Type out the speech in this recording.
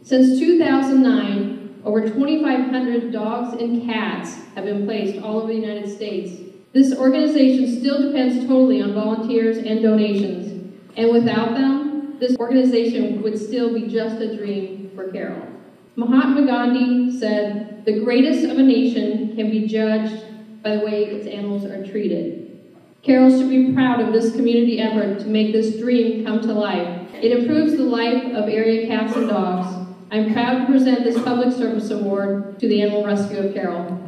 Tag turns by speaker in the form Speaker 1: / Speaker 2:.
Speaker 1: Since 2009, over 2,500 dogs and cats have been placed all over the United States. This organization still depends totally on volunteers and donations, and without them, this organization would still be just a dream for Carroll. Mahatma Gandhi said, "The greatest of a nation can be judged by the way its animals are treated." Carroll should be proud of this community effort to make this dream come to life. It improves the life of area cats and dogs. I'm proud to present this public service award to the Animal Rescue of Carroll.